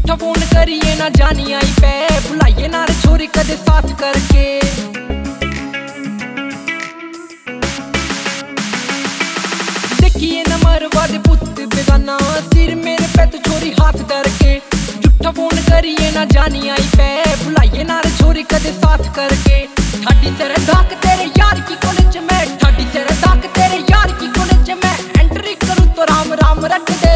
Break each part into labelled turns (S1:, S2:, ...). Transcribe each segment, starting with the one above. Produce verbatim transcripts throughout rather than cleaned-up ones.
S1: झूठा फोन करिए ना जानी आई पे, बुलाइए ना रे छोरी कदे साथ करके। देखिए ना मरवा दे पुत बेगाना, सिर मेरे पे तो छोरी हाथ करके। झूठा फोन करिए ना जानी आई पे, बुलाइए ना रे छोरी कदे साथ करके। ठाडी से धाक तेरे यार की कॉलेज में, ठाडी से धाक तेरे यार की कॉलेज में। एंट्री करूं तो राम राम रट दे,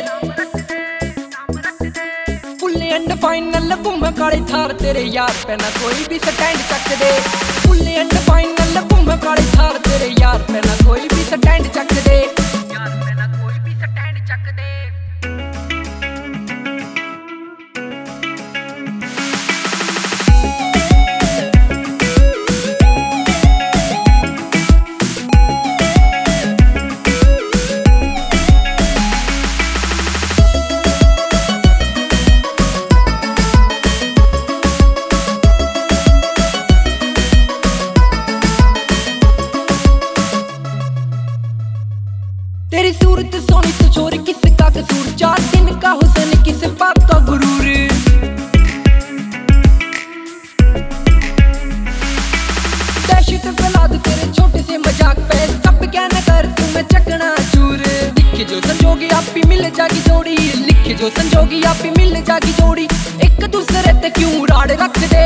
S1: फुल एंड फाइनल घूम काले थार तेरे यार पे ना कोई भी स्टैंड चक दे। फुल एंड फाइनल घूम काले थार तेरे यार पे ना कोई भी स्टैंड चक दे, यार पे ना कोई भी स्टैंड चक दे। तेरी सूरत सोनी तो छोरी किसका कसूर, चार दिन का हुस्न किस बात का गुरूर। दहशत फैला दो तेरे छोटे से मजाक पे, सब क्या न कर तुम्हें चकना चूर। लिखे जो संजोगी आप ही मिल जागी जोड़ी, लिखे जो संजोगी आप ही मिल जागी जोड़ी। एक दूसरे ते क्यों राड़ रख दे,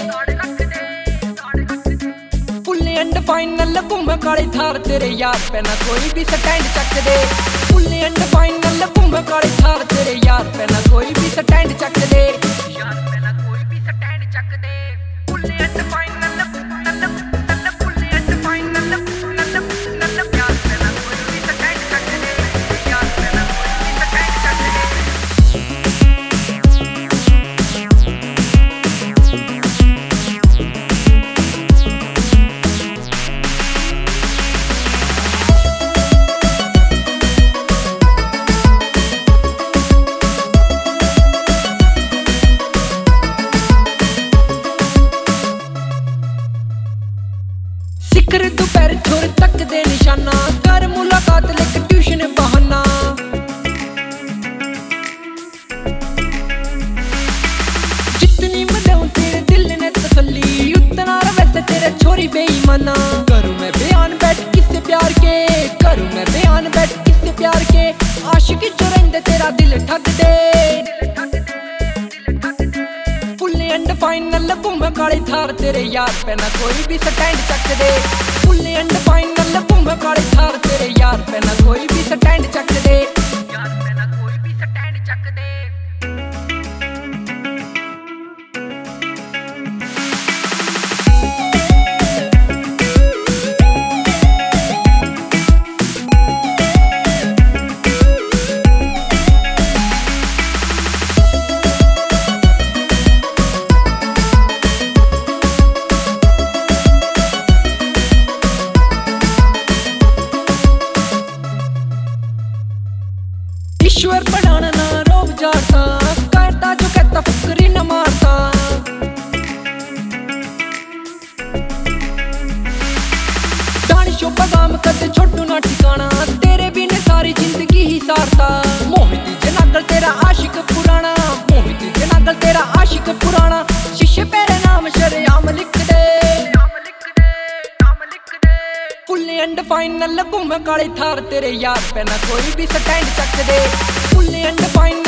S1: एंड फाइनल घूम काले थार तेरे यार पे ना कोई भी स्टैंड चक दे। फुल एंड फाइनल घूम काले थार तेरे यार पे ना कोई भी स्टैंड चक दे, यार पे ना कोई भी स्टैंड चक दे। Full and final full and final यार पे ना कोई भी स्टैंड चक दे, यार पे ना कोई भी स्टैंड चक दे। सिखर दोपहर छोर तक दे निशाना, कर मुलाकात लेके ट्यूशन बहाना। जितनी मदाऊं तेरे दिल ने तसल्ली, उतना वैसे तेरे छोरी बेईमाना। करूं मैं बयान बैठ किससे प्यार के, करूं मैं बयान बैठ किससे प्यार के। आशिक जो रहंदे तेरा दिल ठग दे, एंड फाइनल घूम काले थार तेरे यार पे ना कोई भी स्टैंड चक दे। फुल एंड फाइनल घूम काले थार तेरे यार पे ना कोई भी स्टैंड चक दे, यार पे ना कोई भी स्टैंड चक दे। ईश्वर बढ़ाना ना रोब जाता, करता जो कहता फुकरी न मारता। दानिशो बदाम कदे छोटू ना ठिकाना, तेरे बिन सारी जिंदगी ही सारता। मोहित जनागल तेरा आशिक पुराना, मोहित जनागल तेरा आशिक पुराना। शीशे पेरे नाम शरेआम लिख दे, फुल एंड फाइनल घूम काले थार तेरे यार पे ना कोई भी स्टैंड चक दे। Full and final